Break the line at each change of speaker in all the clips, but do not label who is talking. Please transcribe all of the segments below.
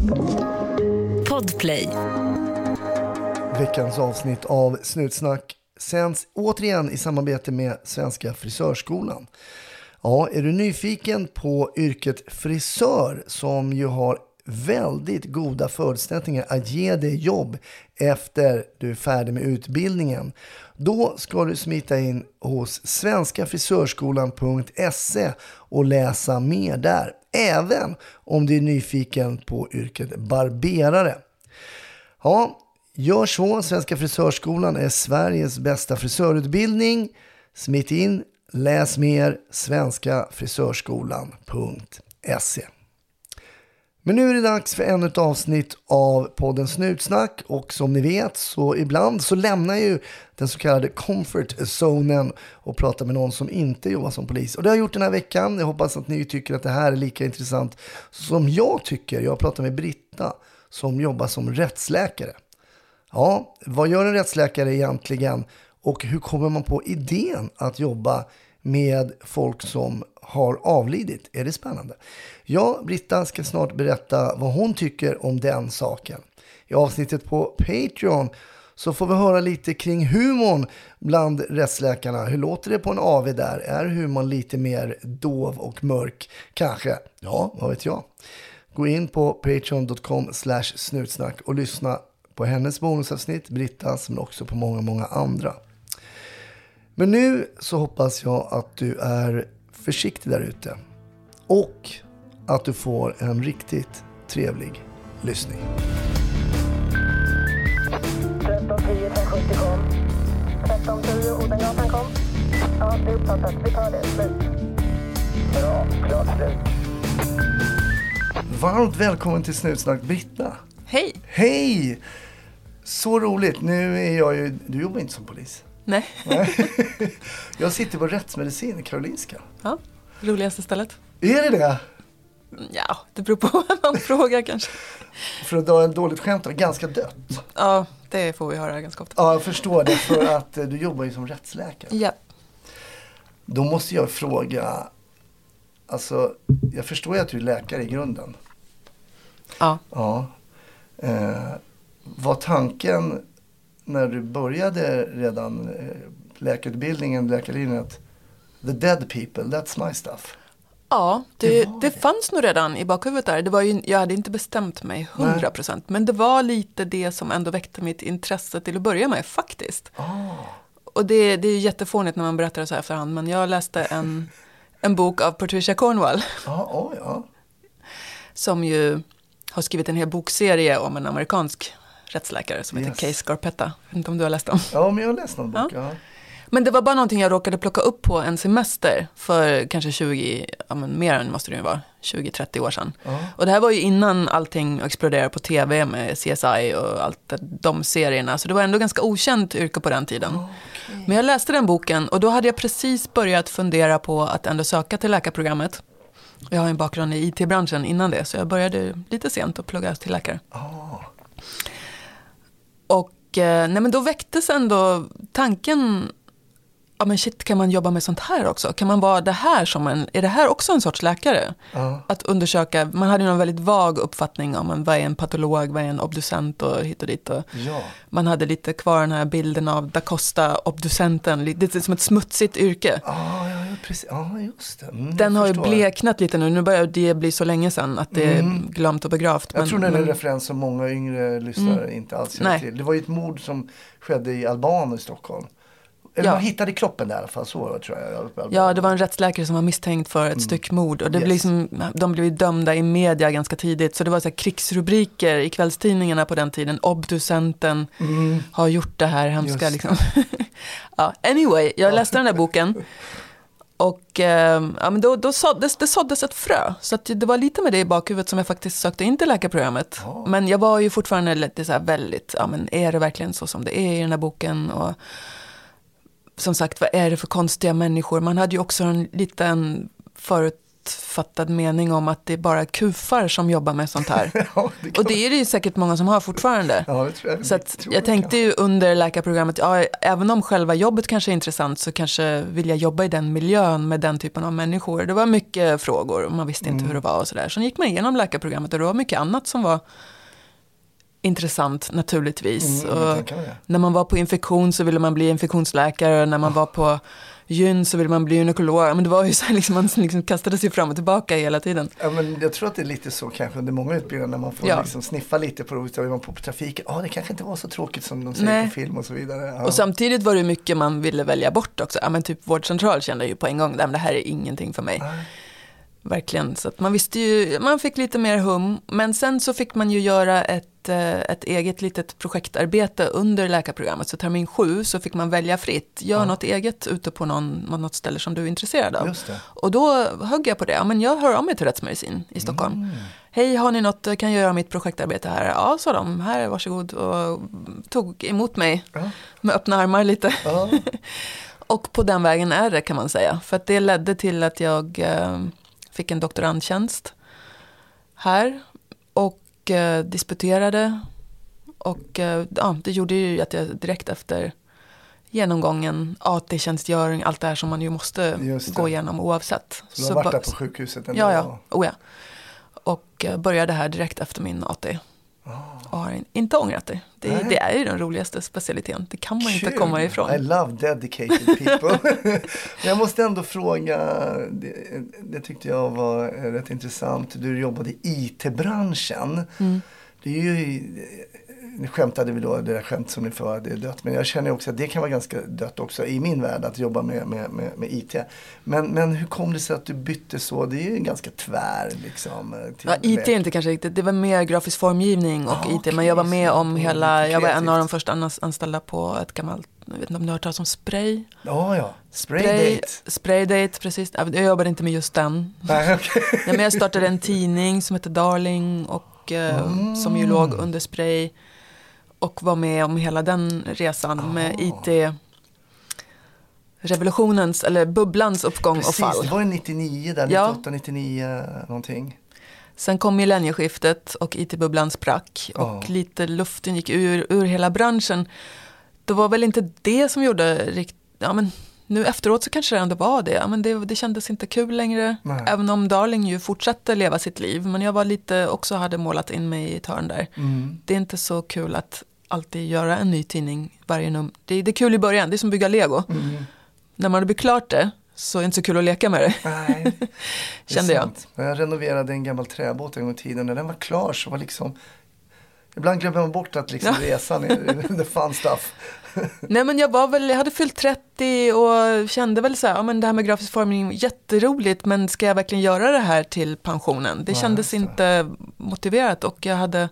Podplay.
Veckans avsnitt av Snutsnack sänds återigen i samarbete med Svenska Frisörskolan. Ja, är du nyfiken på yrket frisör som ju har väldigt goda förutsättningar att ge dig jobb efter du är färdig med utbildningen, då ska du smita in hos svenskafrisörskolan.se och läsa mer där, även om du är nyfiken på yrket barberare. Ja, gör så. Svenska Frisörskolan är Sveriges bästa frisörutbildning. Smit in, läs mer, svenskafrisörskolan.se. Men nu är det dags för ännu ett avsnitt av podden Snutsnack, och som ni vet så ibland så lämnar ju den så kallade comfort zonen och pratar med någon som inte jobbar som polis. Och det har jag gjort den här veckan. Jag hoppas att ni tycker att det här är lika intressant som jag tycker. Jag pratar med Britta som jobbar som rättsläkare. Ja, vad gör en rättsläkare egentligen och hur kommer man på idén att jobba med folk som har avlidit? Är det spännande? Ja, Britta ska snart berätta vad hon tycker om den saken. I avsnittet på Patreon så får vi höra lite kring humorn bland rättsläkarna. Hur låter det på en AV där? Är humorn lite mer dov och mörk? Kanske. Ja, vad vet jag. Gå in på patreon.com/snutsnack och lyssna på hennes bonusavsnitt, Brittas, men också på många andra. Men nu så hoppas jag att du är försiktig där ute och att du får en riktigt trevlig lyssning.
1310 570 kom. 1310 Odengatan kom. Ja, det är uppfattat. Vi tar det. Slut. Bra, klart slut.
Varmt välkommen till Snutsnack, Britta.
Hej!
Hej! Så roligt. Nu är jag ju... Du jobbar inte som polis.
Nej.
Jag sitter på rättsmedicin i Karolinska.
Ja, roligaste stället.
Är det?
Ja, det beror på vad man frågar kanske.
För att dra en dåligt skämt, ganska dött.
Ja, det får vi höra ganska ofta.
Ja, jag förstår det, för att du jobbar ju som rättsläkare.
Ja.
Då måste jag fråga, alltså, jag förstår ju att du är läkare i grunden.
Ja.
Ja. Var tanken när du började redan läkarutbildningen, läkarlinjen, att the dead people, that's my stuff?
Ja, det fanns nog redan i bakhuvudet där. Det var ju, jag hade inte bestämt mig 100%. Men det var lite det som ändå väckte mitt intresse till att börja med, faktiskt. Och det är ju jättefånigt när man berättar det så här efterhand. Men jag läste en bok av Patricia Cornwell.
Ja.
Som ju har skrivit en hel bokserie om en amerikansk rättsläkare som heter Case Scarpetta. Jag vet inte om du har läst dem.
Ja, men jag har läst någon bok, ja.
Men det var bara någonting jag råkade plocka upp på en semester för kanske mer än måste det ju vara, 20-30 år sedan. Och det här var ju innan allting exploderade på tv med CSI och allt de serierna. Så det var ändå ganska okänt yrke på den tiden. Okay. Men jag läste den boken och då hade jag precis börjat fundera på att ändå söka till läkarprogrammet. Jag har en bakgrund i IT-branschen innan det, så jag började lite sent att plugga till läkare. Och men då väcktes ändå tanken, ja men shit, kan man jobba med sånt här också? Kan man vara det här är det här också en sorts läkare? Att undersöka, man hade ju någon väldigt vag uppfattning om vad är en patolog, vad är en obducent och hit och dit. Och man hade lite kvar den här bilden av Da Costa, obducenten, lite som ett smutsigt yrke.
Precis. Ja, just det.
Den har ju bleknat lite nu börjar det bli så länge sedan att det är glömt och begravt.
Jag tror det är en referens som många yngre lyssnare inte alls känner till. Det var ju ett mord som skedde i Alban i Stockholm. Eller man hittade kroppen där i alla fall, så tror jag.
Ja, det var en rättsläkare som var misstänkt för ett styckmord. Och det blev de blev dömda i media ganska tidigt. Så det var så här krigsrubriker i kvällstidningarna på den tiden. Obducenten har gjort det här hemska. Liksom. Anyway, jag läste den där boken. Och men då såddes ett frö. Så att det var lite med det i bakhuvudet som jag faktiskt sökte in till läkarprogrammet. Men jag var ju fortfarande lite så här väldigt, men är det verkligen så som det är i den här boken? Och som sagt, vad är det för konstiga människor? Man hade ju också en liten förutfattad mening om att det är bara kufar som jobbar med sånt här.
Ja,
Och det är det ju säkert många som har fortfarande.
Ja, det tror jag.
Så att jag tänkte ju under läkarprogrammet, även om själva jobbet kanske är intressant så kanske vill jag jobba i den miljön med den typen av människor. Det var mycket frågor och man visste inte hur det var och sådär. Så gick man igenom läkarprogrammet och det var mycket annat som var intressant naturligtvis. Och när man var på infektion så ville man bli infektionsläkare. När man var på gyn så ville man bli gynekolog. Men det var ju så här, liksom, man liksom kastade sig fram och tillbaka hela tiden.
Ja, men jag tror att det är lite så kanske under många utbildningar när man får liksom sniffa lite på det. Man på trafiken. Det kanske inte var så tråkigt som de säger på film och så vidare. Ja.
Och samtidigt var det mycket man ville välja bort också. Ja, men typ vårdcentral kände jag ju på en gång. Det här är ingenting för mig. Verkligen. Så att man visste ju, man fick lite mer hum. Men sen så fick man ju göra ett eget litet projektarbete under läkarprogrammet. Så termin 7 så fick man välja fritt. Gör något eget ute på något ställe som du är intresserad av.
Just det.
Och då högg jag på det. Ja, men jag hör av mig till rättsmedicin i Stockholm. Hej, har ni något? Kan jag göra mitt projektarbete här? Ja, sa de. Här, varsågod. Och tog emot mig med öppna armar lite. Och på den vägen är det, kan man säga. För att det ledde till att jag fick en doktorandtjänst här. Och disputerade. Och det gjorde ju att jag direkt efter genomgången, AT-tjänstgöring, allt det här som man ju måste gå igenom oavsett.
Så du har varit där på sjukhuset ändå?
Ja. Och började här direkt efter min AT. Och har inte ångrat det. Det är ju den roligaste specialiteten. Det kan man inte komma ifrån.
I love dedicated people. Jag måste ändå fråga, det tyckte jag var rätt intressant. Du jobbade i IT-branschen. Det är ju, ni skämtade vi då, det där skämt som ni för, det är dött. Men jag känner också att det kan vara ganska dött också i min värld att jobba med IT. Men hur kom det sig att du bytte så? Det är ju ganska tvär liksom.
IT är inte kanske riktigt, det var mer grafisk formgivning och IT. Men jag var med om jag var en av de första anställda på ett gammalt, jag vet inte om du har hört talas om Spray? Spraydate, precis. Jag jobbade inte med just den. Nej, men jag startade en tidning som heter Darling och som ju låg under Spray och var med om hela den resan med IT-revolutionens eller bubblans uppgång och fall.
Det var 99 där, 98, 99 någonting.
Sen kom millennieskiftet och IT-bubblan sprack och lite luften gick ur hela branschen. Det var väl inte det som gjorde nu efteråt så kanske det ändå var det. Ja, men det kändes inte kul längre. Nej. Även om Darling ju fortsatte leva sitt liv. Men jag var lite också hade målat in mig i ett hörn där. Det är inte så kul att alltid göra en ny tidning varje nummer. Det är kul i början. Det är som bygga Lego. När man har blivit klart det så är det inte så kul att leka med det. Nej, kände jag.
Jag renoverade en gammal träbåt en gång i tiden. När den var klar så var liksom... Ibland glömmer man bort att liksom resan är the fun stuff.
Nej, men jag hade fyllt 30 och kände väl så här, men det här med grafisk formning är jätteroligt, men ska jag verkligen göra det här till pensionen? Det kändes inte motiverat och jag hade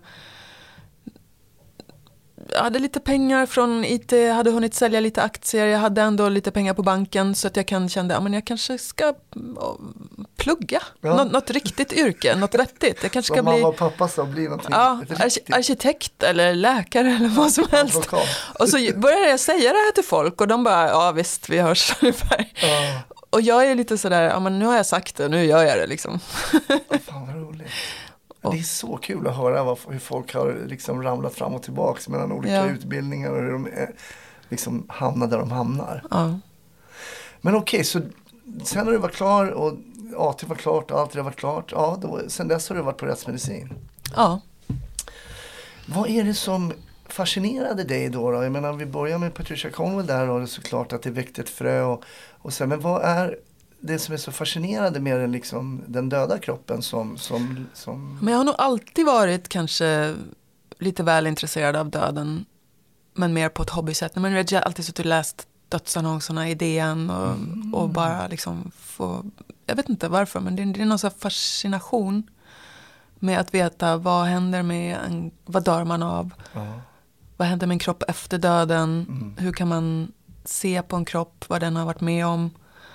lite pengar från IT, jag hade hunnit sälja lite aktier, jag hade ändå lite pengar på banken så att jag kände att jag kanske ska plugga något riktigt yrke, något vettigt. Jag kanske ska
mamma och pappa sa, bli någonting
arkitekt eller läkare eller vad som helst. Och så började jag säga det här till folk och de bara, ja visst, vi hörs ungefär. Och jag är lite sådär, men nu har jag sagt det, nu gör jag det liksom.
Fan vad roligt. Det är så kul att höra hur folk har liksom ramlat fram och tillbaka mellan olika utbildningar och hur de liksom hamnar där de hamnar. Men okej, så sen när du var klar och AT var klart och allt det var klart, sen dess har du varit på rättsmedicin.
Ja.
Vad är det som fascinerade dig då? Jag menar, vi börjar med Patricia Cornwell där och det är såklart att det väckte ett frö och sen, men vad är det som är så fascinerande med den döda kroppen som...
Men jag har nog alltid varit kanske lite väl intresserad av döden, men mer på ett hobbysätt. Men jag har alltid suttit och läst dödsannonserna i DN och bara liksom få... Jag vet inte varför, men det är någon sån fascination med att veta vad händer med vad dör man av? Vad händer med en kropp efter döden? Hur kan man se på en kropp vad den har varit med om?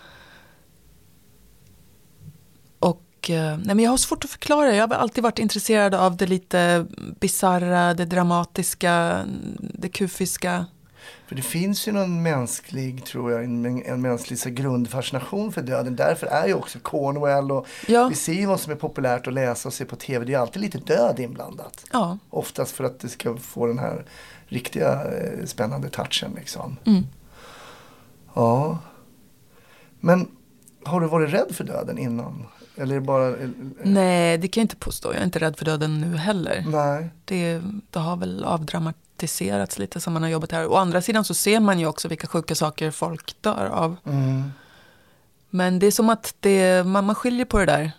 Men jag har svårt att förklara. Jag har alltid varit intresserad av det lite bizarra, det dramatiska, det kufiska.
För det finns ju någon mänsklig, tror jag, en mänsklig så grundfascination för döden. Därför är ju också Cornwell och vi ser ju vad som är populärt att läsa och se på tv. Det är alltid lite död inblandat.
Ja.
Oftast för att det ska få den här riktiga spännande touchen liksom. Ja. Men har du varit rädd för döden innan? Eller är det bara...
Nej, det kan jag inte påstå. Jag är inte rädd för döden nu heller.
Nej.
Det har väl avdramatiserats lite som man har jobbat här. Å andra sidan så ser man ju också vilka sjuka saker folk dör av. Men det är som att man skiljer på det där.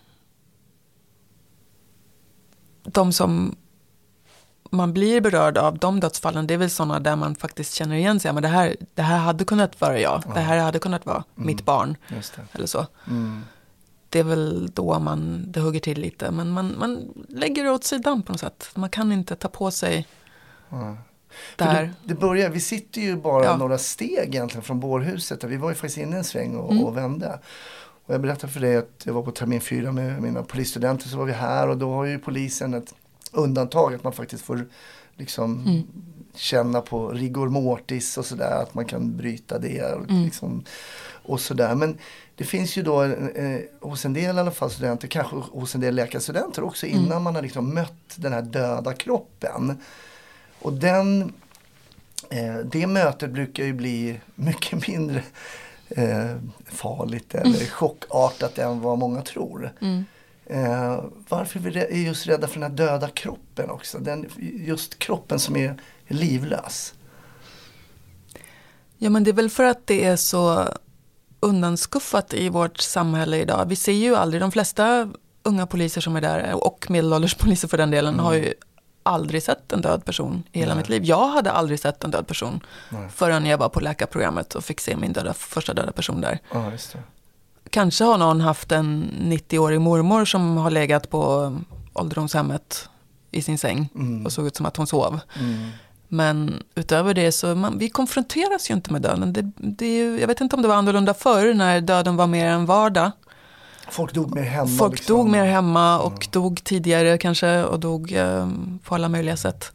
De som man blir berörd av, de dödsfallen, det är väl sådana där man faktiskt känner igen sig. Men det här hade kunnat vara jag. Det här hade kunnat vara mitt barn.
Just det.
Eller så. Det är väl då det hugger till lite. Men man lägger det åt sidan på något sätt. Man kan inte ta på sig där.
Det börjar, vi sitter ju bara några steg egentligen från bårhuset. Vi var ju faktiskt inne en sväng och vände. Och jag berättade för dig att jag var på termin 4 med mina polisstudenter, så var vi här. Och då har ju polisen ett undantag att man faktiskt får liksom känna på rigor mortis och sådär. Att man kan bryta det liksom, och sådär. Men det finns ju då hos en del i alla fall studenter, kanske hos en del läkarstudenter också, innan man har liksom mött den här döda kroppen. Och det mötet brukar ju bli mycket mindre farligt eller chockartat än vad många tror. Varför är vi just rädda för den här döda kroppen också? Just kroppen som är livlös.
Ja, men det är väl för att det är så undanskuffat i vårt samhälle idag. Vi ser ju aldrig, de flesta unga poliser som är där, och medelålders poliser för den delen, har ju aldrig sett en död person i hela mitt liv. Jag hade aldrig sett en död person förrän jag var på läkarprogrammet och fick se min första döda person där.
Ja, just det.
Kanske har någon haft en 90-årig mormor som har legat på ålderdomshemmet i sin säng och såg ut som att hon sov. Men utöver det så vi konfronteras ju inte med döden. Jag vet inte om det var annorlunda förr när döden var mer en vardag.
Folk dog mer hemma.
Folk dog mer hemma och dog tidigare kanske och dog på alla möjliga sätt.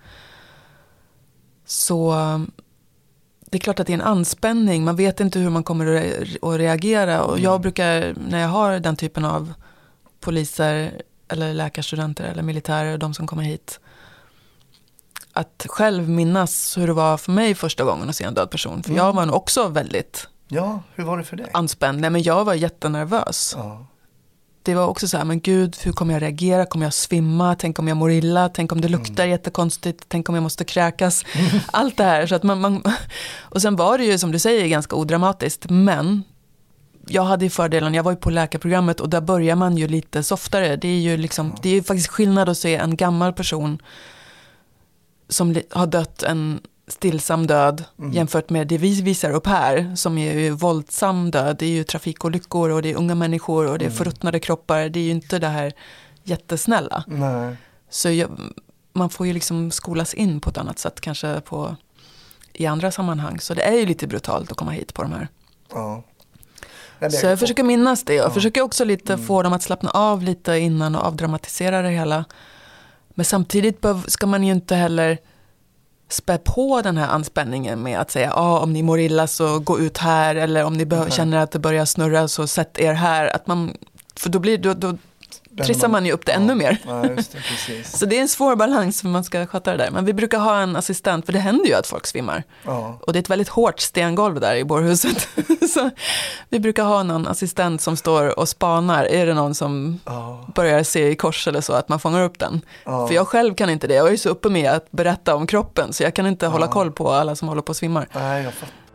Så det är klart att det är en anspänning. Man vet inte hur man kommer att reagera. Och jag brukar, när jag har den typen av poliser eller läkarstudenter eller militärer, de som kommer hit, att själv minnas hur det var för mig första gången att se en död person. För jag var nog också väldigt
hur var det för dig?
Anspänd. Nej, men jag var jättenervös. Det var också så här, men gud, hur kommer jag reagera? Kommer jag svimma? Tänk om jag mår illa? Tänk om det luktar jättekonstigt? Tänk om jag måste kräkas? Allt det här. Så att och sen var det ju, som du säger, ganska odramatiskt. Men jag hade ju fördelen, jag var ju på läkarprogrammet och där börjar man ju lite softare. Det är ju liksom, det är ju faktiskt skillnad att se en gammal person som har dött en stillsam död jämfört med det vi visar upp här, som är ju våldsam död. Det är ju trafikolyckor och det är unga människor och det är förruttnade kroppar. Det är ju inte det här jättesnälla.
Nej.
Så man får ju liksom skolas in på ett annat sätt kanske i andra sammanhang. Så det är ju lite brutalt att komma hit på de här.
Ja.
Så jag försöker minnas det. Jag försöker också lite få dem att slappna av lite innan och avdramatisera det hela. Men samtidigt ska man ju inte heller spä på den här anspänningen med att säga om ni mår illa så gå ut här, eller om ni känner att det börjar snurra så sätt er här. För då trissar man ju upp det ännu mer.
Ja, just det, precis.
Så det är en svår balans för man ska sköta det där. Men vi brukar ha en assistent, för det händer ju att folk svimmar.
Ja.
Och det är ett väldigt hårt stengolv där i bårhuset. Så vi brukar ha någon assistent som står och spanar. Är det någon som börjar se i kors eller så, att man fångar upp den? För jag själv kan inte det. Jag är ju så uppe med att berätta om kroppen, så jag kan inte hålla koll på alla som håller på och svimmar.
Nej, jag fattar.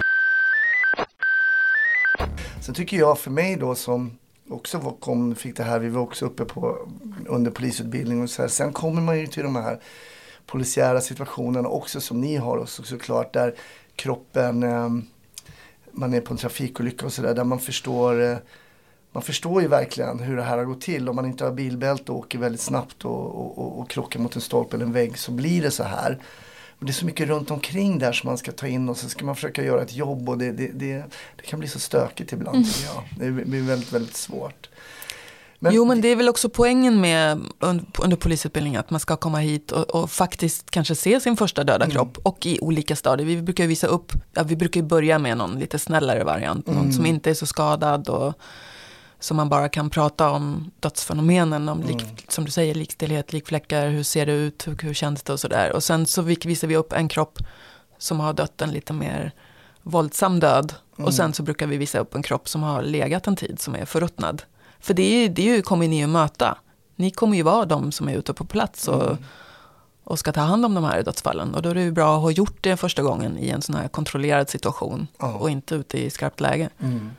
Sen tycker jag, för mig då, som också fick det här, vi var också uppe under polisutbildning och så här. Sen kommer man ju till de här polisiära situationerna också, som ni har också, såklart, där kroppen, man är på en trafikolycka och sådär, där man förstår ju verkligen hur det här har gått till. Om man inte har bilbälte och åker väldigt snabbt och krockar mot en stolpe eller en vägg, så blir det så här. Och det är så mycket runt omkring där som man ska ta in, och så ska man försöka göra ett jobb, och det kan bli så stökigt ibland, tycker jag. Det blir väldigt, väldigt svårt.
Men det är väl också poängen med under polisutbildningen att man ska komma hit och faktiskt kanske se sin första döda kropp och i olika stadier. Vi brukar visa upp, vi brukar börja med någon lite snällare variant, någon som inte är så skadad och som man bara kan prata om dödsfenomenen, om som du säger, likstillhet, likfläckar, hur ser det ut, hur känns det och sådär. Och sen så visar vi upp en kropp som har dött en lite mer våldsam död. Och sen så brukar vi visa upp en kropp som har legat en tid, som är förruttnad. För det kommer ni att möta. Ni kommer ju vara de som är ute på plats och ska ta hand om de här dödsfallen. Och då är det ju bra att ha gjort det första gången i en sån här kontrollerad situation och inte ute i skarpt läge.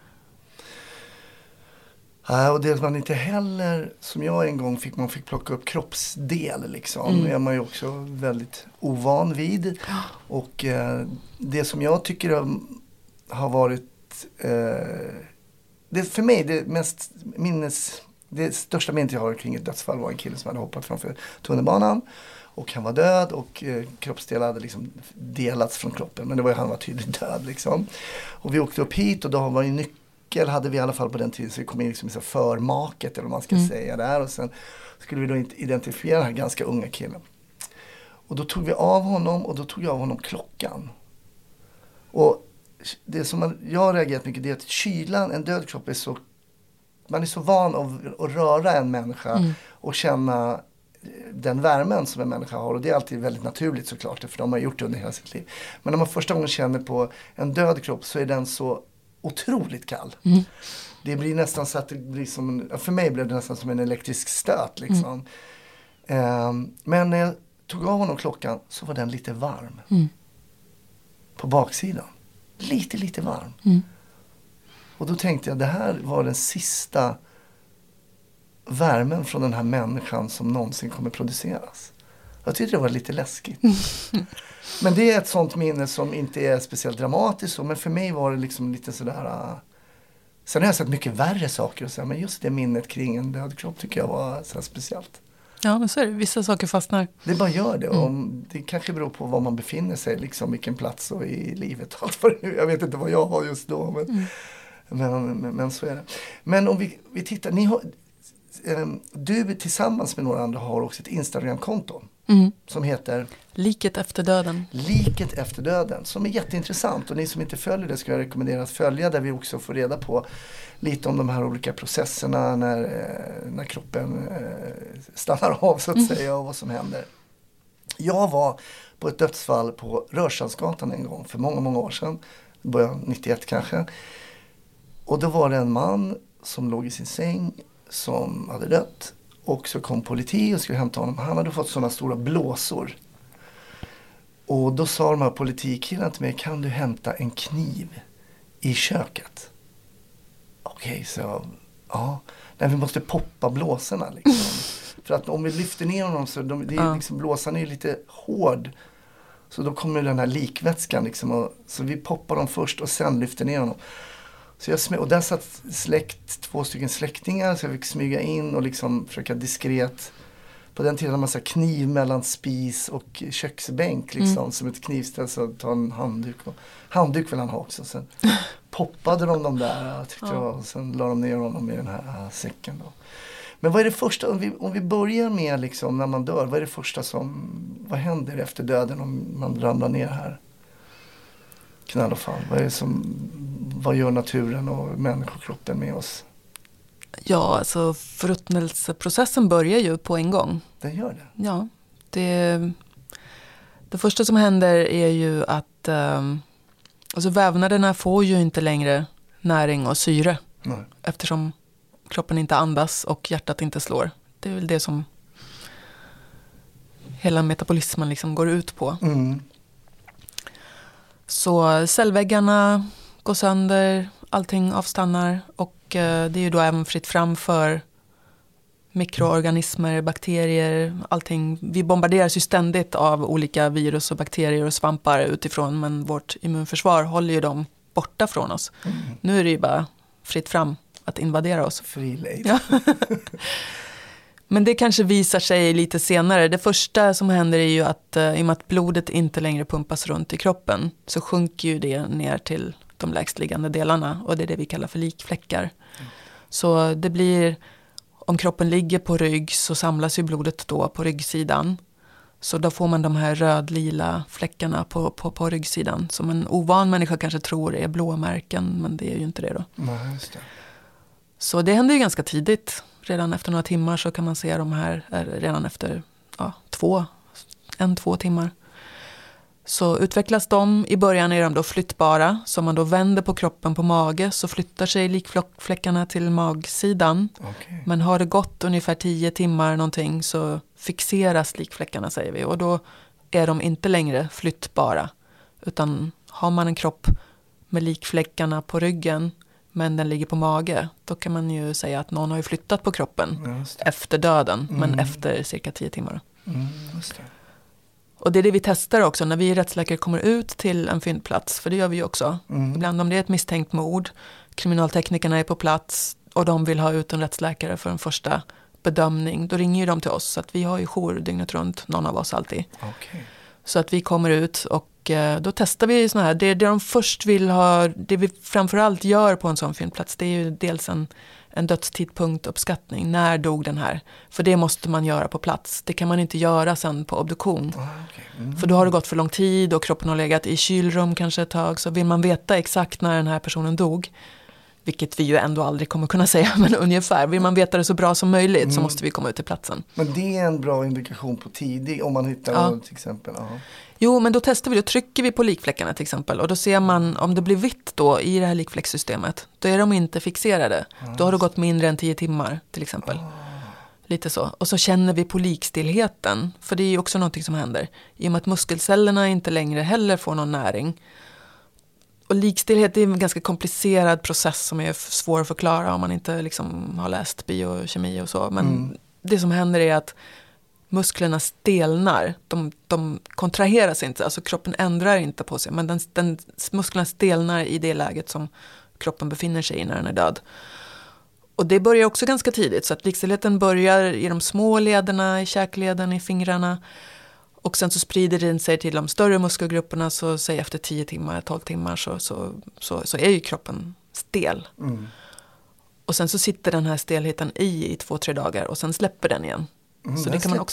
Och det man inte heller, som jag en gång man fick plocka upp kroppsdel liksom. Det är man ju också väldigt ovan vid. Och det som jag tycker har varit det för mig det största minnet jag har kring ett dödsfall var en kille som hade hoppat framför tunnelbanan och han var död och kroppsdelar hade liksom delats från kroppen, men han var tydligt död liksom. Och vi åkte upp hit och då var ju nyckel hade vi i alla fall på den tiden, så vi kom in liksom i förmaket eller vad man ska säga där, och sen skulle vi då identifiera den här ganska unga killen. Och då tog vi av honom och då tog jag av honom klockan. Och det som jag har reagerat mycket, det är att kylan, en död kropp är så, man är så van att röra en människa och känna den värmen som en människa har, och det är alltid väldigt naturligt såklart, för de har gjort det under hela sitt liv. Men när man första gången känner på en död kropp så är den så otroligt kall. Det blir nästan så att det blir som, för mig blev det nästan som en elektrisk stöt liksom. Men när jag tog av honom klockan så var den lite varm. På baksidan. Lite varm. Och då tänkte jag, det här var den sista värmen från den här människan som någonsin kommer produceras. Jag tyckte det var lite läskigt. Men det är ett sånt minne som inte är speciellt dramatiskt. Men för mig var det liksom lite sådär. Sen har jag sett mycket värre saker och så, men just det minnet kring en död kropp tycker jag var så speciellt.
Ja, men så är det. Vissa saker fastnar.
Det bara gör det. Och det kanske beror på var man befinner sig, liksom vilken plats och i livet. Jag vet inte vad jag har just då, men så är det. Men om vi tittar, du tillsammans med några andra har också ett Instagram-konto som heter
Liket efter döden.
Liket efter döden, som är jätteintressant, och ni som inte följer det ska jag rekommendera att följa, där vi också får reda på lite om de här olika processerna när kroppen stannar av så att säga, och vad som händer. Jag var på ett dödsfall på Rörstrandsgatan en gång för många år sedan, början 91 kanske, och då var det en man som låg i sin säng som hade dött, och så kom politi och skulle hämta honom. Han hade fått sådana stora blåsor. Och då sa de här politikillarna till mig, kan du hämta en kniv i köket? Okej, så ja. Nej, vi måste poppa blåsorna liksom. För att om vi lyfter ner honom så liksom, blåsan är lite hård. Så då kommer den här likvätskan liksom, så vi poppar dem först och sen lyfter ner honom. Så och där satt två stycken släktingar, så jag fick smyga in och liksom försöka diskret. På den tiden hade man så kniv mellan spis och köksbänk liksom, som ett knivställ, så ta en handduk. Handduk vill han ha också. Sen poppade de dem där, tyckte jag, och sen la de ner honom i den här säcken då. Men vad är det första, om vi börjar med liksom, när man dör, vad är det första vad händer efter döden om man ramlar ner här? Knall och fall. Vad gör naturen och människokroppen med oss?
Ja, alltså förruttnelseprocessen börjar ju på en gång.
Den gör det?
Ja. Det första som händer är ju att alltså vävnaderna får ju inte längre näring och syre. Nej. Eftersom kroppen inte andas och hjärtat inte slår. Det är väl det som hela metabolismen liksom går ut på. Så cellväggarna går sönder, allting avstannar, och det är ju då även fritt fram för mikroorganismer, bakterier, allting. Vi bombarderas ju ständigt av olika virus och bakterier och svampar utifrån, men vårt immunförsvar håller ju dem borta från oss. Nu är det ju bara fritt fram att invadera oss.
Fri lejd.
Ja. Men det kanske visar sig lite senare. Det första som händer är ju att i och med att blodet inte längre pumpas runt i kroppen, så sjunker ju det ner till de lägstliggande delarna, och det är det vi kallar för likfläckar. Så det blir om kroppen ligger på rygg så samlas ju blodet då på ryggsidan. Så då får man de här röd-lila fläckarna på ryggsidan. Som en ovan människa kanske tror är blåmärken, men det är ju inte det då.
Nej, just det.
Så det händer ju ganska tidigt. Redan efter några timmar så kan man se de här, redan efter 2 timmar. Så utvecklas de, i början är de då flyttbara. Så om man då vänder på kroppen på mage så flyttar sig likfläckarna till magsidan.
Okay.
Men har det gått ungefär 10 timmar någonting så fixeras likfläckarna, säger vi. Och då är de inte längre flyttbara. Utan har man en kropp med likfläckarna på ryggen men den ligger på mage, då kan man ju säga att någon har ju flyttat på kroppen efter döden, men efter cirka 10 timmar.
Just det.
Och det är det vi testar också när vi rättsläkare kommer ut till en fyndplats, för det gör vi ju också. Ibland om det är ett misstänkt mord, kriminalteknikerna är på plats och de vill ha ut en rättsläkare för en första bedömning, då ringer ju de till oss. Så att vi har ju jour dygnet runt, någon av oss alltid.
Okay.
Så att vi kommer ut och då testar vi såna här, det de först vill ha, det vi framförallt gör på en sån fyndplats, det är ju dels en dödstidpunktuppskattning. När dog den här? För det måste man göra på plats. Det kan man inte göra sen på obduktion. För då har det gått för lång tid och kroppen har legat i kylrum kanske ett tag. Så vill man veta exakt när den här personen dog, vilket vi ju ändå aldrig kommer kunna säga, men ungefär. Vill man veta det så bra som möjligt så måste vi komma ut till platsen.
Men det är en bra indikation på tidig, om man hittar något till exempel. Ja.
Jo, men då testar vi, då trycker vi på likfläckarna till exempel. Och då ser man, om det blir vitt då i det här likfläckssystemet, då är de inte fixerade. Då har det gått mindre än 10 timmar till exempel. Lite så. Och så känner vi på likstillheten, för det är ju också någonting som händer. I och med att muskelcellerna inte längre heller får någon näring. Och likstillhet är en ganska komplicerad process som är svår att förklara om man inte liksom har läst biokemi och så. Men det som händer är att musklerna stelnar. De kontraheras inte, alltså kroppen ändrar inte på sig. Men musklerna stelnar i det läget som kroppen befinner sig i när den är död. Och det börjar också ganska tidigt, så att likstillheten börjar i de små lederna, i käkleden, i fingrarna. Och sen så sprider den sig till de större muskelgrupperna, så säg efter 10 timmar, 12 timmar så är ju kroppen stel. Och sen så sitter den här stelheten i 2-3 dagar och sen släpper den igen. Så det kan man också.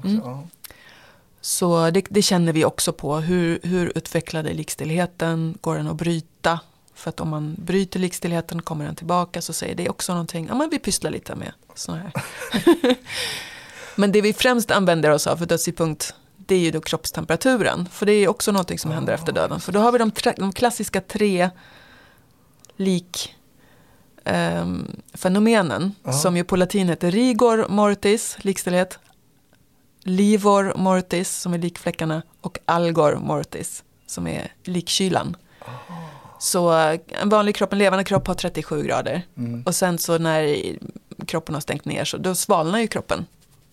Så det känner vi också på. Hur utvecklade likstillheten? Går den att bryta? För att om man bryter likstillheten kommer den tillbaka, så säger det också någonting. Ja, men vi pysslar lite med såna här. Men det vi främst använder oss av för dödstidpunkt, det är ju då kroppstemperaturen. För det är också någonting som händer efter döden. För då har vi de klassiska 3 fenomenen som ju på latin heter rigor mortis, likstillhet, livor mortis som är likfläckarna och algor mortis som är likkylan. Så en vanlig kropp, en levande kropp har 37 grader. Och sen så när kroppen har stängt ner så då svalnar ju kroppen.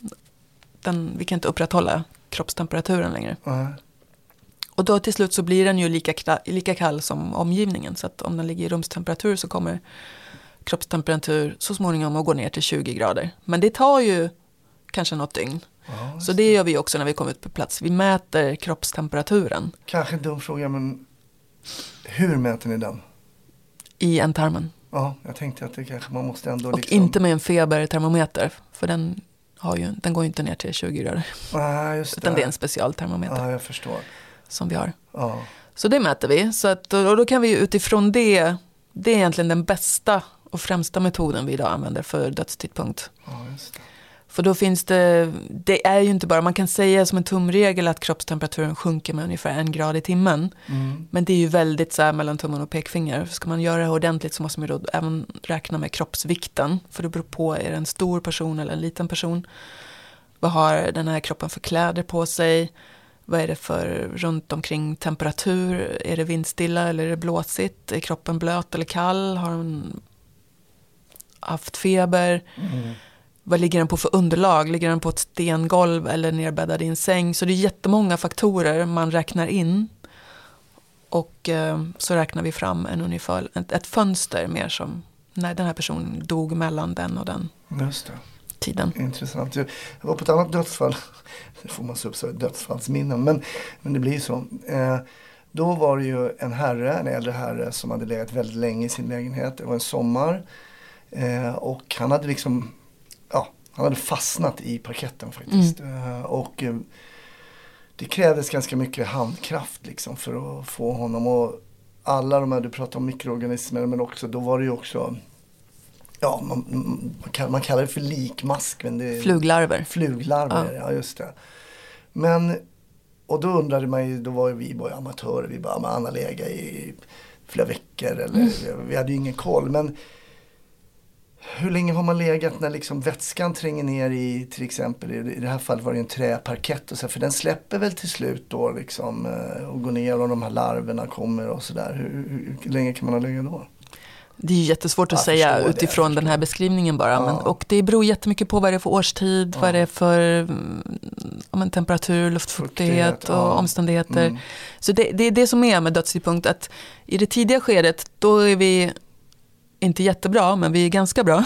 Vi kan inte upprätthålla kroppstemperaturen längre. Och då till slut så blir den ju lika kall som omgivningen. Så att om den ligger i rumstemperatur så kommer kroppstemperatur så småningom att gå ner till 20 grader. Men det tar ju kanske något dygn. Så det gör vi också när vi kommer ut på plats. Vi mäter kroppstemperaturen.
Kanske en dum fråga, men hur mäter ni den?
I ändtarmen.
Ja, jag tänkte att det kanske man måste ändå
och inte med en febertermometer. För den går ju inte ner till 20 grader.
Just det.
Utan det är en specialtermometer.
Ja, jag förstår.
Som vi har.
Ja. Så
det mäter vi. Så att, och då kan vi utifrån det är egentligen den bästa och främsta metoden vi idag använder för dödstidpunkt.
Ja, just det.
För då finns det är ju inte bara, man kan säga som en tumregel att kroppstemperaturen sjunker med ungefär 1 grad i timmen. Men det är ju väldigt så här mellan tummen och pekfinger. Ska man göra det ordentligt så måste man då även räkna med kroppsvikten. För det beror på, är det en stor person eller en liten person? Vad har den här kroppen för kläder på sig? Vad är det för runt omkring temperatur? Är det vindstilla eller är det blåsigt? Är kroppen blöt eller kall? Har den haft feber? Vad ligger den på för underlag? Ligger den på ett stengolv eller nerbäddad i en säng? Så det är jättemånga faktorer man räknar in. Och så räknar vi fram ett fönster mer som när den här personen dog mellan den och den tiden.
Intressant. Jag var på ett annat dödsfall. Det får man se upp så dödsfallsminnen. Men det blir ju så. Då var det ju en äldre herre som hade legat väldigt länge i sin lägenhet. Det var en sommar. Och han hade Han hade fastnat i parketten faktiskt. Och det krävdes ganska mycket handkraft liksom för att få honom. Och alla de här, du pratar om mikroorganismer, men också, då var det ju också, ja, man kallar det för likmask. Men det är fluglarver, ja just det. Men, och då undrade man ju, då var ju vi bara amatörer, vi bara, man har legat i flera veckor, eller vi hade ju ingen koll. Men hur länge har man legat när liksom vätskan tränger ner i, till exempel, i det här fallet var det en träparkett och så, för den släpper väl till slut då liksom, och går ner och de här larverna kommer och sådär. Hur länge kan man ha legat då?
Det är ju jättesvårt att säga utifrån den här beskrivningen bara. Men, och det beror jättemycket på vad det är för årstid, vad det är för temperatur, luftfuktighet och omständigheter. Så det är det som är med dödstidpunkt, att i det tidiga skedet då är vi inte jättebra, men vi är ganska bra.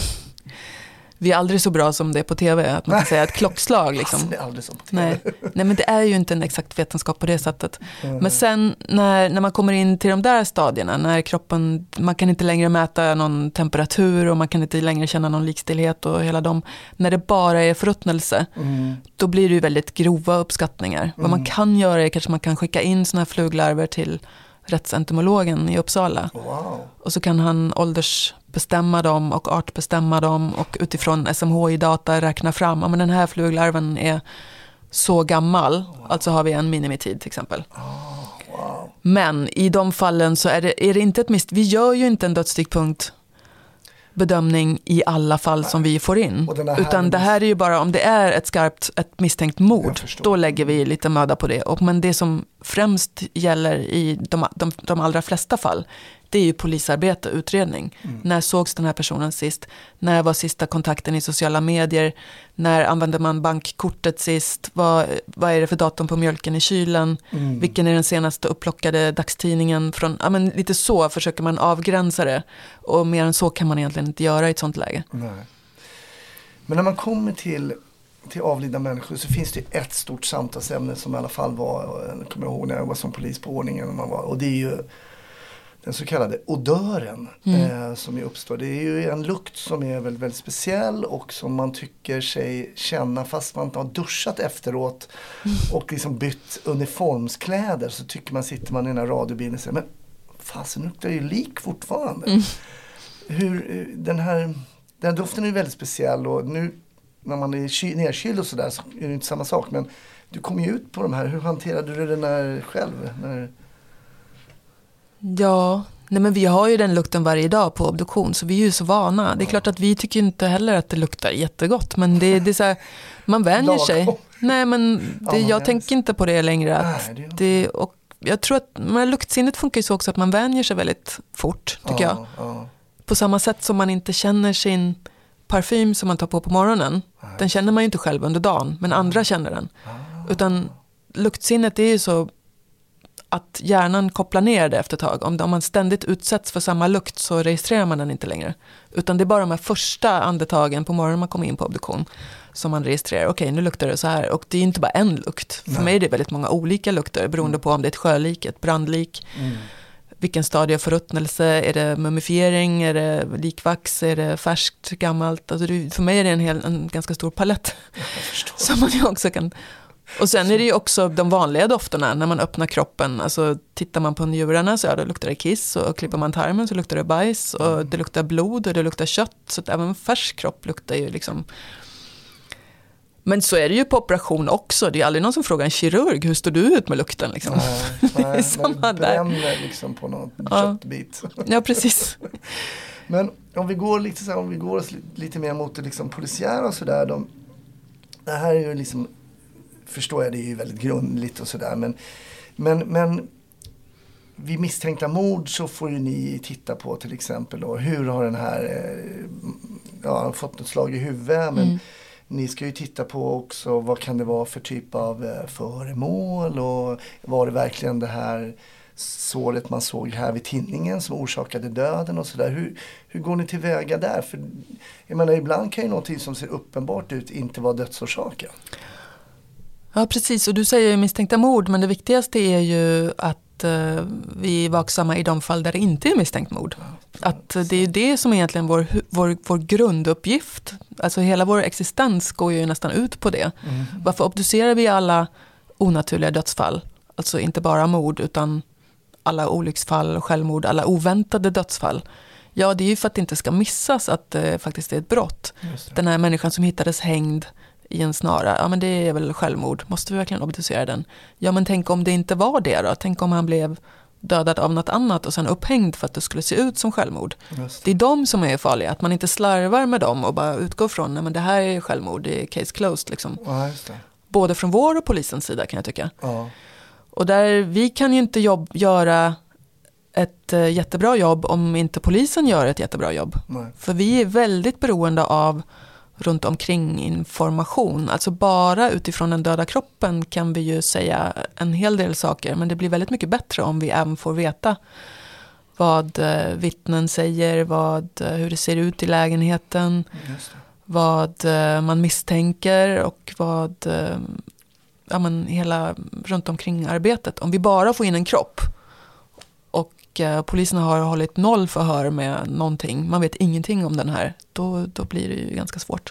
Vi är aldrig så bra som det är på tv, att man kan säga ett klockslag. Liksom.
Alltså, det är aldrig som på tv.
Nej, men det är ju inte en exakt vetenskap på det sättet. Men sen när man kommer in till de där stadierna, när kroppen, man kan inte längre mäta någon temperatur och man kan inte längre känna någon likstillhet och hela dem. När det bara är förruttnelse, då blir det ju väldigt grova uppskattningar. Vad man kan göra är kanske man kan skicka in såna här fluglarver till rättsentomologen i Uppsala.
Wow.
Och så kan han åldersbestämma dem och artbestämma dem och utifrån SMHI-data räkna fram men den här fluglarven är så gammal, alltså har vi en minimitid till exempel.
Wow.
Men i de fallen så är det inte ett vi gör ju inte en dödsstickpunkt bedömning i alla fall som vi får in. Utan det här är ju bara om det är ett misstänkt mord, då lägger vi lite möda på det. Men det som främst gäller i de allra flesta fall, det är ju polisarbete, utredning. När sågs den här personen sist? När var sista kontakten i sociala medier? När använde man bankkortet sist? Vad är det för datum på mjölken i kylen? Vilken är den senaste upplockade dagstidningen? Lite så försöker man avgränsa det. Och mer än så kan man egentligen inte göra i ett sånt läge.
Nej. Men när man kommer till avlidna människor så finns det ett stort samtalsämne som i alla fall var, jag kommer ihåg när jag var som polis på ordningen. Och det är ju den så kallade odören som uppstår. Det är ju en lukt som är väldigt, väldigt speciell och som man tycker sig känna fast man inte har duschat efteråt och liksom bytt uniformskläder, så tycker man, sitter man i den här radiobilen och säger, men fasen luktar ju lik fortfarande. Den här doften är ju väldigt speciell, och nu när man är nedkyld och sådär så är det inte samma sak, men du kom ju ut på de här, hur hanterade du den här själv?
Ja, men vi har ju den lukten varje dag på obduktion, så vi är ju så vana. Det är klart att vi tycker inte heller att det luktar jättegott, men det är så här, man vänjer sig. Nej, men jag tänker inte på det längre. Och jag tror att luktsinnet funkar ju så också att man vänjer sig väldigt fort, tycker jag. På samma sätt som man inte känner sin parfym som man tar på morgonen. Den känner man ju inte själv under dagen, men andra känner den. Utan luktsinnet är ju så att hjärnan kopplar ner det efter ett tag. Om man ständigt utsätts för samma lukt så registrerar man den inte längre. Utan det är bara de här första andetagen på morgonen man kommer in på obduktion som man registrerar. Okej, nu luktar det så här. Och det är inte bara en lukt. För mig är det väldigt många olika lukter beroende på om det är ett sjölik, ett brandlik. Vilken stadie av förruttnelse, är det mumifiering, är det likvax, är det färskt, gammalt? Alltså för mig är det en ganska stor palett som man ju också kan. Och sen är det ju också de vanliga dofterna när man öppnar kroppen. Alltså tittar man på njurarna så då luktar det kiss, och klipper man tarmen så luktar det bajs, och det luktar blod och det luktar kött. Så att även färsk kropp luktar ju liksom. Men så är det ju på operation också. Det är aldrig någon som frågar en kirurg, hur står du ut med lukten? Liksom.
Nej, men bränner liksom på någon köttbit.
Ja, precis.
Men om vi går lite mer mot det liksom polisiära och sådär. Det här är ju liksom, förstår jag, det är ju väldigt grundligt och sådär. Men vid misstänkta mord så får ju ni titta på till exempel då, hur har den här fått ett slag i huvudet, men ni ska ju titta på också vad kan det vara för typ av föremål, och var det verkligen det här såret man såg här vid tinningen som orsakade döden och sådär. Hur går ni tillväga där? För jag menar, ibland kan ju någonting som ser uppenbart ut inte vara dödsorsaken.
Ja, precis. Och du säger ju misstänkta mord, men det viktigaste är ju att att vi är vaksamma i de fall där det inte är misstänkt mord. Att det är det som är egentligen vår grunduppgift. Alltså hela vår existens går ju nästan ut på det. Varför obducerar vi alla onaturliga dödsfall? Alltså inte bara mord utan alla olycksfall, självmord, alla oväntade dödsfall. Ja, det är ju för att det inte ska missas att det faktiskt är ett brott. Den här människan som hittades hängd i en snara, ja men det är väl självmord. Måste vi verkligen obducera den? Ja, men tänk om det inte var det då? Tänk om han blev dödad av något annat och sen upphängd för att det skulle se ut som självmord. Det är de som är farliga, att man inte slarvar med dem och bara utgår från, nej men det här är självmord, det är case closed liksom.
Ja, just det.
Både från vår och polisens sida kan jag tycka.
Ja.
Och där, vi kan ju inte göra ett jättebra jobb om inte polisen gör ett jättebra jobb.
Nej.
För vi är väldigt beroende av runt omkring information. Alltså bara utifrån den döda kroppen kan vi ju säga en hel del saker. Men det blir väldigt mycket bättre om vi även får veta vad vittnen säger, hur det ser ut i lägenheten, vad man misstänker och vad hela runt omkring arbetet. Om vi bara får in en kropp och polisen har hållit 0 förhör med någonting, man vet ingenting om den här, då blir det ju ganska svårt.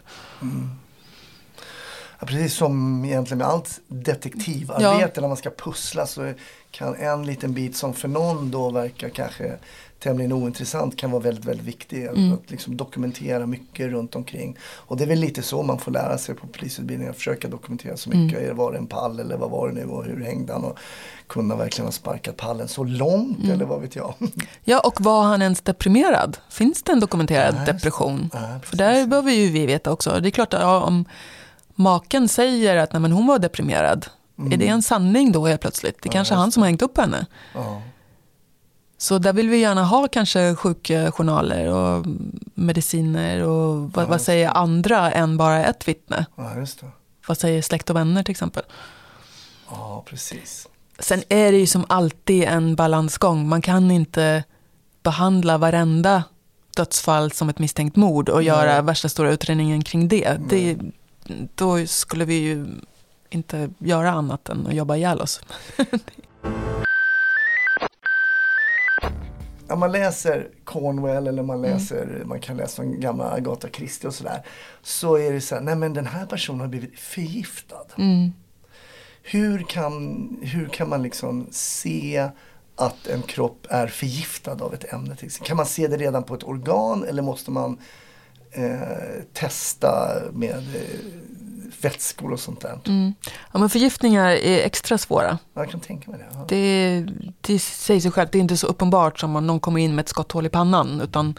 Ja, precis som egentligen med allt detektivarbete, när man ska pussla så kan en liten bit som för någon då verkar kanske tämligen ointressant kan vara väldigt, väldigt viktig. Att liksom dokumentera mycket runt omkring. Och det är väl lite så man får lära sig på polisutbildningen, att försöka dokumentera så mycket. Var det en pall eller vad var det nu och hur hängde han, och kunna verkligen ha sparkat pallen så långt eller vad vet jag. Ja,
och var han ens deprimerad? Finns det en dokumenterad depression? För där behöver ju vi veta också. Det är klart att om maken säger att nej, men hon var deprimerad, är det en sanning då helt plötsligt? Det är kanske han som har hängt upp henne.
Ja.
Så där vill vi gärna ha kanske sjukjournaler och mediciner och vad säger andra än bara ett vittne?
Ja, just det.
Vad säger släkt och vänner till exempel?
Ja, precis.
Sen är det ju som alltid en balansgång. Man kan inte behandla varenda dödsfall som ett misstänkt mord och göra värsta stora utredningen kring det. Då skulle vi ju inte göra annat än att jobba ihjäl oss.
Om man läser Cornwell eller man kan läsa om gamla Agatha Christie och sådär, så är det så här, nej men den här personen har blivit förgiftad. Hur kan man liksom se att en kropp är förgiftad av ett ämne? Kan man se det redan på ett organ eller måste man testa med vätskor och sånt där?
Ja, men förgiftningar är extra svåra.
Jag kan tänka mig det. Ja.
Det säger sig självt, det är inte så uppenbart som om någon kommer in med ett skotthål i pannan, utan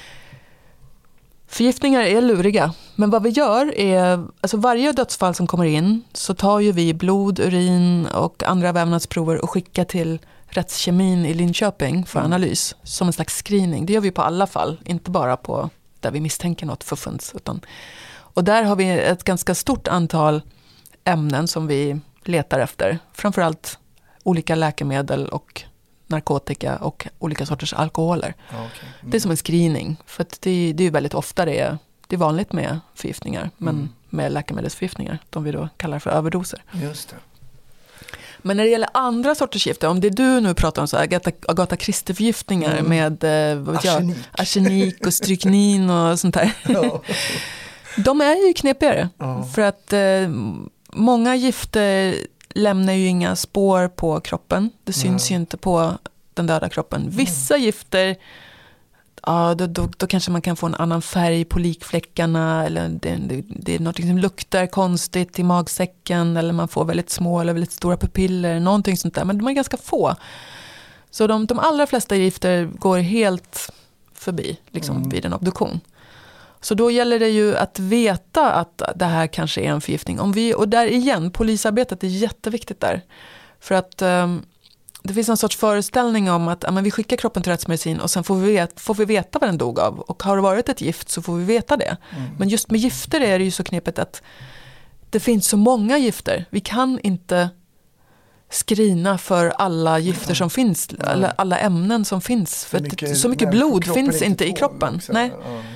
förgiftningar är luriga. Men vad vi gör är, alltså varje dödsfall som kommer in så tar ju vi blod, urin och andra vävnadsprover och skickar till rättskemin i Linköping för analys som en slags screening. Det gör vi på alla fall, inte bara på där vi misstänker något förfunns, och där har vi ett ganska stort antal ämnen som vi letar efter. Framförallt olika läkemedel och narkotika och olika sorters alkoholer. Det är som en screening. För att det är väldigt ofta det är vanligt med förgiftningar. Men med läkemedelsförgiftningar. De vi då kallar för överdoser.
Just det.
Men när det gäller andra sorters gifter, om det du nu pratar om så Agatha Christie-förgiftningar med arsenik och stryknin och sånt där.
Ja.
De är ju knepigare. För att många gifter lämnar ju inga spår på kroppen. Det syns ju inte på den döda kroppen. Vissa gifter, ja, då kanske man kan få en annan färg på likfläckarna, eller det är något som luktar konstigt i magsäcken, eller man får väldigt små eller väldigt stora pupiller, någonting sånt där. Men de är ganska få. Så de allra flesta gifter går helt förbi liksom, vid en obduktion. Så då gäller det ju att veta att det här kanske är en förgiftning. Och där igen, polisarbetet är jätteviktigt där. För att det finns en sorts föreställning om att vi skickar kroppen till rättsmedicin och sen får vi veta vad den dog av. Och har det varit ett gift så får vi veta det. Men just med gifter är det ju så knepigt att det finns så många gifter. Vi kan inte skrina för alla gifter som finns, alla ämnen som finns. För så mycket blod finns inte i kroppen. Nej.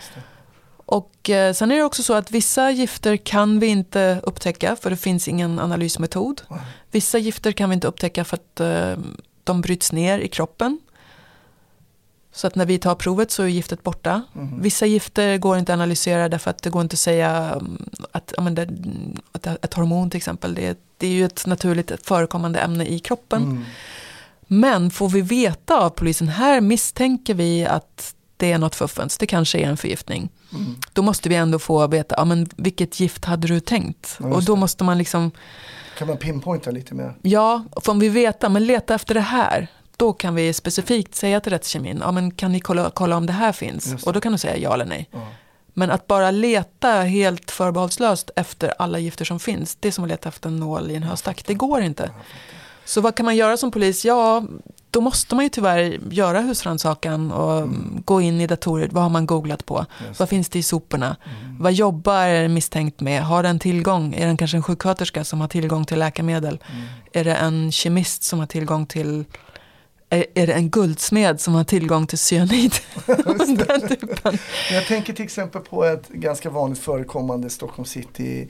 Och sen är det också så att vissa gifter kan vi inte upptäcka för det finns ingen analysmetod. Vissa gifter kan vi inte upptäcka för att de bryts ner i kroppen. Så att när vi tar provet så är giftet borta. Vissa gifter går inte att analysera därför att det går inte att säga att ett hormon till exempel, det är ju ett naturligt förekommande ämne i kroppen. Men får vi veta av polisen, här misstänker vi att det är något fuffens, det kanske är en förgiftning. Då måste vi ändå få veta, men vilket gift hade du tänkt? Och då måste man liksom...
Kan man pinpointa lite mer?
Ja, får vi veta, men leta efter det här. Då kan vi specifikt säga till rättskemin, men kan ni kolla om det här finns? Och då kan du säga ja eller nej. Men att bara leta helt förbehållslöst efter alla gifter som finns, det är som att leta efter en nål i en höstack. Det går inte. Så vad kan man göra som polis? Ja, då måste man ju tyvärr göra husrannsakan och gå in i datorer. Vad har man googlat på? Vad finns det i soporna? Vad jobbar misstänkt med? Har den tillgång? Är den kanske en sjuksköterska som har tillgång till läkemedel? Är det en kemist som har tillgång till... Är det en guldsmed som har tillgång till cyanid? Den typen.
Jag tänker till exempel på ett ganska vanligt förekommande Stockholm City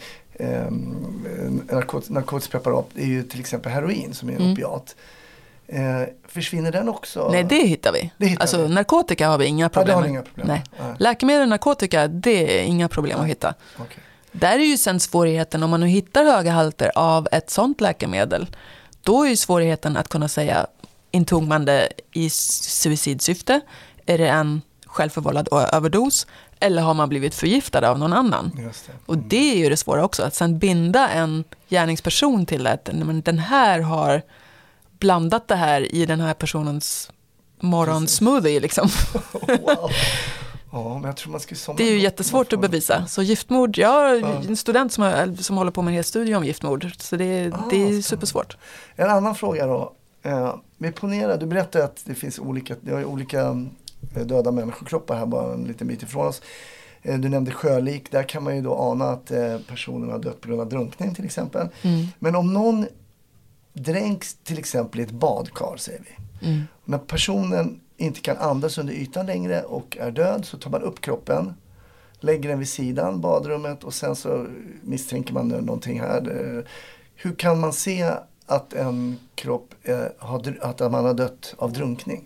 narkotiskt preparat. Det är ju till exempel heroin som är en opiat. Försvinner den också?
Nej, det hittar vi. Narkotika har vi inga problem med.
Inga problem.
Nej. Läkemedel och narkotika, det är inga problem att hitta.
Okay.
Där är ju sen svårigheten, om man nu hittar höga halter av ett sånt läkemedel, då är ju svårigheten att kunna säga, intog man det i suicidsyfte? Är det en självförvållad överdos? Eller har man blivit förgiftad av någon annan?
Just det.
Och det är ju det svåra också, att sen binda en gärningsperson till att den här har blandat det här i den här personens morgonsmoothie liksom.
Wow. Ja, men jag tror man ska
det är ju jättesvårt att bevisa. Så giftmord, jag har en student som håller på med en hel studie om giftmord. Så det är supersvårt.
En annan fråga då. Vi ponerar, du berättade att det finns olika döda människokroppar här bara en liten bit ifrån oss. Du nämnde sjölik, där kan man ju då ana att personen har dött på grund av drunkning till exempel. Men om någon dränks till exempel i ett badkar, säger vi. När personen inte kan andas under ytan längre och är död, så tar man upp kroppen, lägger den vid sidan badrummet och sen så misstänker man någonting här. Hur kan man se att en kropp att man har dött av drunkning?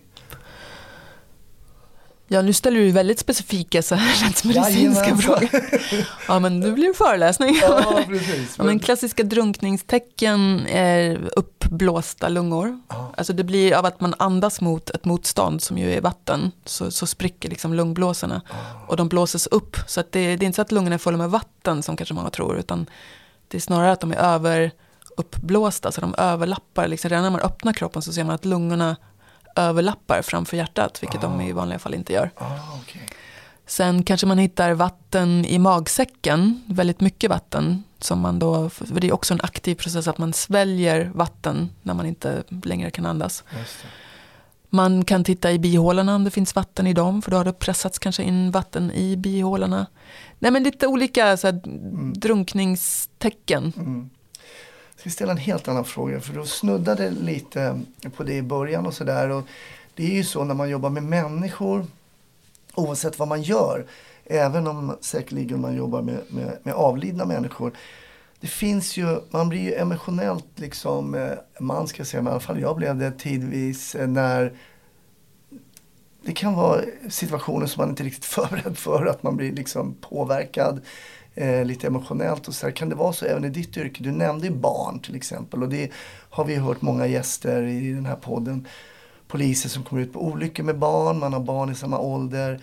Ja, nu ställer du väldigt specifika så här rättsmedicinska frågor. Ja, men nu blir det föreläsning.
Ja, precis.
Ja, men klassiska drunkningstecken är uppblåsta lungor. Alltså det blir av att man andas mot ett motstånd som ju är vatten, så spricker liksom lungblåsorna. Och de blåses upp, så att det är inte så att lungorna är fulla med vatten som kanske många tror, utan det är snarare att de är uppblåsta, så de överlappar. Liksom, redan när man öppnar kroppen så ser man att lungorna överlappar framför hjärtat, vilket de i vanliga fall inte gör.
Okay.
Sen kanske man hittar vatten i magsäcken, väldigt mycket vatten, som man då, för det är också en aktiv process att man sväljer vatten när man inte längre kan andas.
Just det.
Man kan titta i bihålorna om det finns vatten i dem, för då har det pressats kanske in vatten i bihålorna. Nej, men lite olika så här, drunkningstecken.
Jag ska ställa en helt annan fråga, för du snuddade lite på det i början och sådär. Och det är ju så när man jobbar med människor, oavsett vad man gör, även om säkerligen man jobbar med avlidna människor, det finns ju, man blir ju emotionellt liksom, man ska säga, men i alla fall jag blev det tidvis, när det kan vara situationer som man inte är riktigt förberedd för, att man blir liksom påverkad lite emotionellt och så här. Kan det vara så även i ditt yrke? Du nämnde ju barn till exempel, och det har vi hört många gäster i den här podden. Poliser som kommer ut på olyckor med barn, man har barn i samma ålder,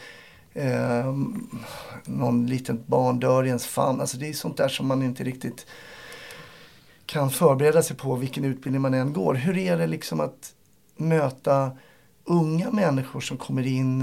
någon litet barn dör i ens famn. Alltså det är sånt där som man inte riktigt kan förbereda sig på, vilken utbildning man än går. Hur är det liksom att möta unga människor som kommer in?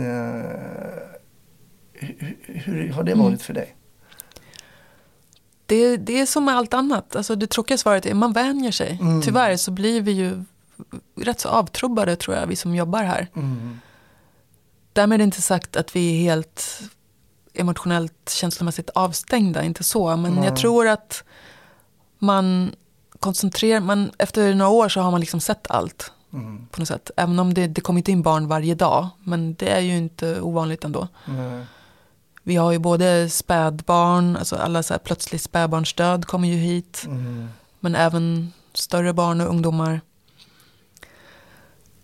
Hur har det varit för dig?
Det är som med allt annat. Alltså det tråkiga svaret är att man vänjer sig. Tyvärr så blir vi ju rätt så avtrubbade, tror jag, vi som jobbar här. Därmed är det inte sagt att vi är helt emotionellt, känslomässigt avstängda, inte så. Men jag tror att man efter några år så har man liksom sett allt på något sätt. Även om det kommer inte in barn varje dag, men det är ju inte ovanligt ändå. Vi har ju både spädbarn, alltså alla så här plötsligt spädbarnsdöd kommer ju hit. Men även större barn och ungdomar.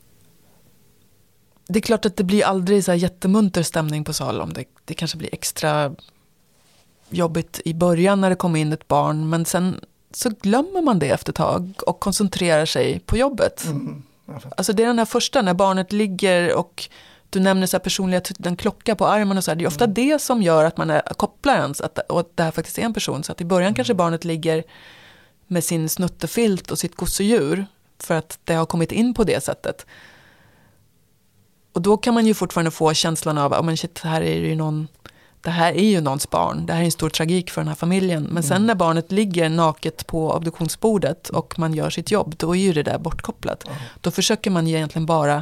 det är klart att det blir aldrig så här jättemunter stämning på Salem. Det kanske blir extra jobbigt i början när det kommer in ett barn. Men sen så glömmer man det efter ett tag och koncentrerar sig på jobbet. Alltså det är den här första när barnet ligger och du nämner så här personliga, den klocka på armen och så här. Det är ofta det som gör att man kopplar ens att det här faktiskt är en person. Så att i början kanske barnet ligger med sin snuttefilt och sitt gosedjur för att det har kommit in på det sättet. Och då kan man ju fortfarande få känslan av men shit, det här är ju någons barn. Det här är en stor tragik för den här familjen. Men sen när barnet ligger naket på obduktionsbordet och man gör sitt jobb, då är ju det där bortkopplat. Då försöker man ju egentligen bara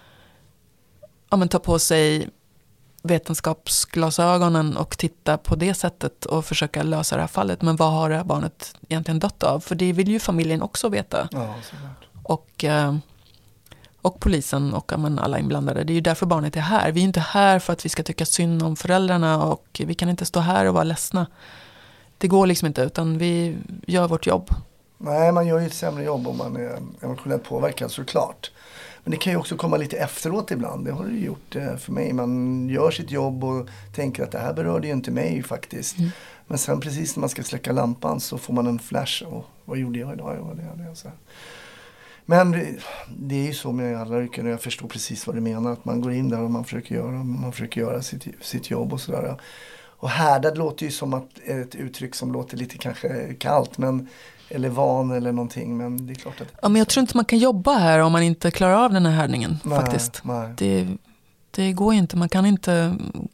ta på sig vetenskapsglasögonen och titta på det sättet och försöka lösa det här fallet. Men vad har det här barnet egentligen dött av? För det vill ju familjen också veta.
Ja, såklart.
Och polisen och alla inblandade. Det är ju därför barnet är här. Vi är inte här för att vi ska tycka synd om föräldrarna och vi kan inte stå här och vara ledsna. Det går liksom inte, utan vi gör vårt jobb.
Nej, man gör ju ett sämre jobb om man är emotionellt påverkad, såklart. Men det kan ju också komma lite efteråt ibland. Det har det gjort för mig. Man gör sitt jobb och tänker att det här berörde ju inte mig faktiskt. Men sen precis när man ska släcka lampan så får man en flash. Och vad gjorde jag idag? Så. Men det är ju så med alla yrken och jag förstår precis vad du menar. Att man går in där och man försöker göra sitt jobb och sådär. Och härdad låter ju som att ett uttryck som låter lite kanske kallt, eller van eller någonting, men det är klart att...
Ja, men jag tror inte man kan jobba här om man inte klarar av den här härdningen, faktiskt.
Nej.
Det går inte, man kan inte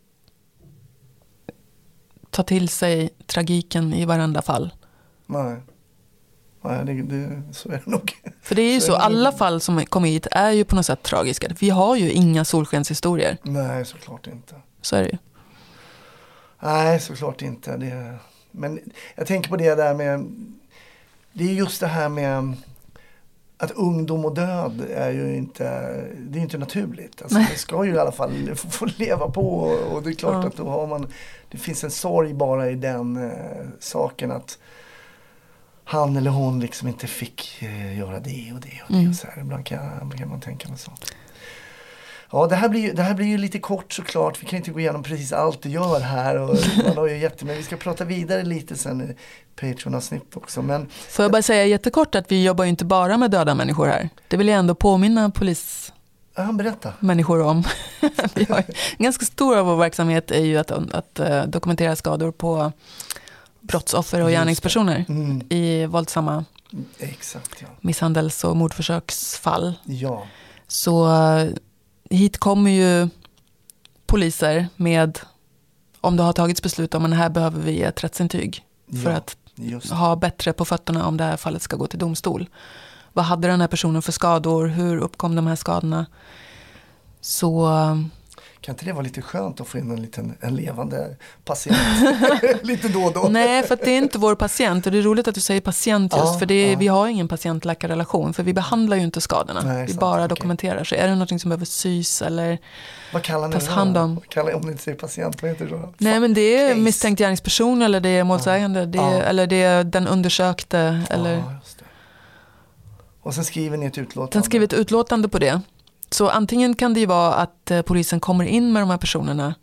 ta till sig tragiken i varenda fall.
Nej, så är det nog.
För det är ju så, alla fall som kommer hit är ju på något sätt tragiska. Vi har ju inga solskenshistorier.
Nej, såklart inte.
Så är det ju.
Nej, såklart inte. Men jag tänker på det där med... Det är just det här med att ungdom och död är ju inte naturligt. Alltså, det ska ju i alla fall få leva på och det är klart att då har det finns en sorg bara i den saken att han eller hon liksom inte fick göra det och det och det och så här. Ibland kan man tänka på sånt. Ja, det här blir ju lite kort såklart. Vi kan inte gå igenom precis allt du gör här. Och man har ju men vi ska prata vidare lite sen i Patreon-avsnitt också. Men,
får jag bara säga jättekort att vi jobbar ju inte bara med döda människor här. Det vill jag ändå påminna människor om. Vi har en ganska stor av vår verksamhet är ju att dokumentera skador på brottsoffer och gärningspersoner i våldsamma misshandels- och mordförsöksfall.
Ja.
Så hit kommer ju poliser med, om det har tagits beslut om att här behöver vi ett rättsintyg för att ha bättre på fötterna om det här fallet ska gå till domstol. Vad hade den här personen för skador? Hur uppkom de här skadorna? Så...
Kan inte det vara lite skönt att få in en levande patient lite då och då?
Nej, för att det är inte vår patient. Och det är roligt att du säger patient just. För vi har ingen patient-läkarrelation. För vi behandlar ju inte skadorna. Nej, vi bara dokumenterar. Så är det något som behöver sys eller tas hand om?
Vad kallar ni om ni inte säger patient? Vad heter det då?
Nej, men det är misstänkt gärningsperson eller det är målsägande. Eller det är den undersökte. Eller...
just det. Och sen skriver ni ett utlåtande?
Sen skriver ett utlåtande på det. Så antingen kan det ju vara att polisen kommer in med de här personerna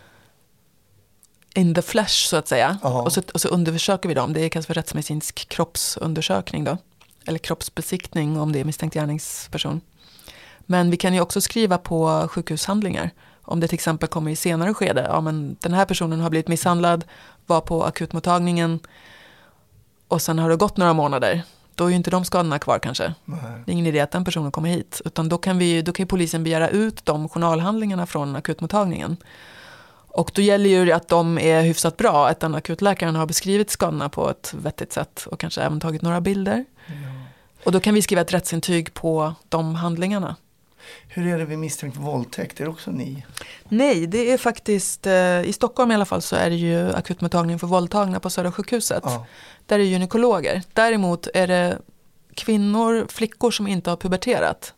in the flesh så att säga. Och så undersöker vi dem. Det kallas för rättsmedicinsk kroppsundersökning då. Eller kroppsbesiktning om det är misstänkt gärningsperson. Men vi kan ju också skriva på sjukhushandlingar. Om det till exempel kommer i senare skede. Ja, men den här personen har blivit misshandlad, var på akutmottagningen och sen har det gått några månader. Då är ju inte de skadorna kvar kanske.
Nej.
Det är ingen idé att den personen kommer hit. Utan då kan polisen begära ut de journalhandlingarna från akutmottagningen. Och då gäller ju att de är hyfsat bra. Att den akutläkaren har beskrivit skadorna på ett vettigt sätt. Och kanske även tagit några bilder. Ja. Och då kan vi skriva ett rättsintyg på de handlingarna.
Hur är det vid misstänkt våldtäkt? Är det också ni?
Nej, det är faktiskt... I Stockholm i alla fall så är det ju akutmottagning för våldtagna på Södra sjukhuset. Ja. Där är gynekologer. Däremot är det flickor som inte har puberterat.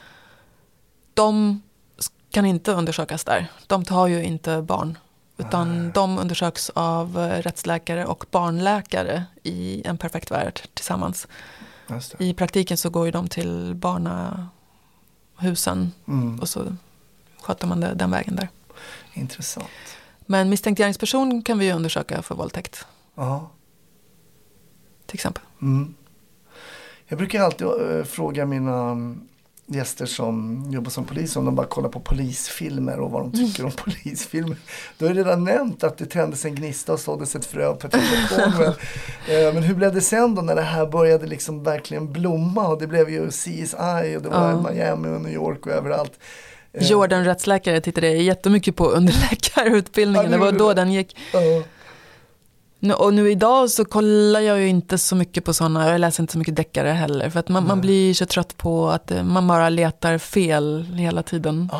De kan inte undersökas där. De tar ju inte barn. Utan de undersöks av rättsläkare och barnläkare i en perfekt värld tillsammans. I praktiken så går ju de till barnahusen och så sköter man det den vägen där.
Intressant.
Men misstänkt gärningsperson kan vi ju undersöka för våldtäkt.
Ja.
Till exempel.
Mm. Jag brukar alltid fråga mina gäster som jobbar som polis om de bara kollar på polisfilmer och vad de tycker om polisfilmer. Då är det redan nämnt att det tändes en gnista och såddes ett frö på telefonen. Men hur blev det sen då när det här började liksom verkligen blomma? Och det blev ju CSI och det var Miami och New York och överallt.
Jordan, rättsläkare, tittade jättemycket på underläkarutbildningen. Det var då den gick. Och nu idag så kollar jag ju inte så mycket på sådana. Jag läser inte så mycket deckare heller. För att man blir så trött på att man bara letar fel hela tiden.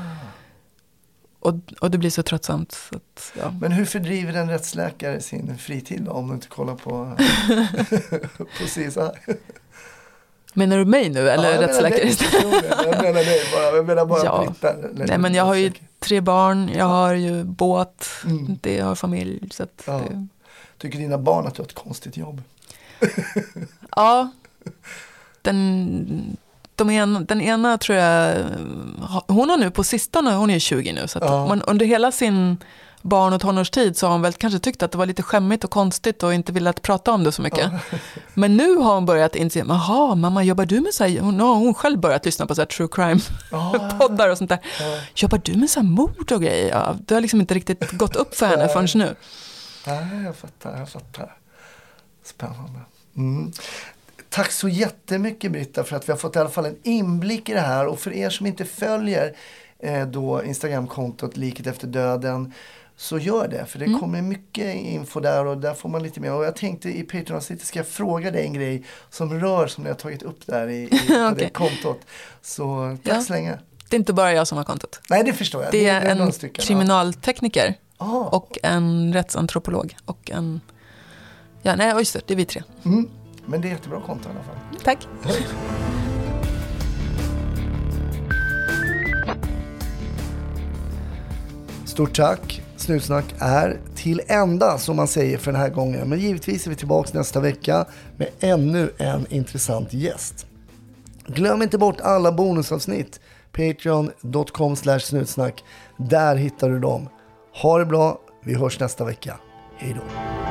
Och det blir så tröttsamt. Så att, ja.
Men hur fördriver en rättsläkare sin fritid då, om du inte kollar på precis här?
Menar du mig nu eller rättsläkare?
Jag menar bara Britta.
Nej, men jag har ju 3 barn, jag har ju båt, jag har familj. Så att det...
Tycker dina barn att du har ett konstigt jobb?
Ja, den ena tror jag, hon har nu på sistone, hon är 20 nu, så att man, under hela sin barn- och tonårstid så har hon väl kanske tyckt att det var lite skämmigt och konstigt och inte velat prata om det så mycket. Men nu har hon börjat inse, jaha mamma, jobbar du med så här, hon själv börjat lyssna på så här true crime poddar och sånt där. Jobbar du med så här mord och grejer? Ja, det har liksom inte riktigt gått upp för henne förrän nu.
Nej, jag fattar. Spännande. Tack så jättemycket Britta för att vi har fått i alla fall en inblick i det här. Och för er som inte följer då Instagram-kontot Liket efter döden, så gör det. För det kommer mycket info där och där får man lite mer. Och jag tänkte i Patreon-avsnittet ska jag fråga dig en grej som ni har tagit upp där i på det kontot. Så tack så länge. Det
är inte bara jag som har kontot.
Nej, det förstår jag.
Det är en kriminaltekniker och en rättsantropolog och en... Ja, nej, just det är vi 3.
Men det är jättebra konto i alla fall.
Tack.
Stort tack. Snutsnack är till ända som man säger för den här gången. Men givetvis är vi tillbaka nästa vecka med ännu en intressant gäst. Glöm inte bort alla bonusavsnitt. Patreon.com/snutsnack. Där hittar du dem. Ha det bra. Vi hörs nästa vecka. Hej då.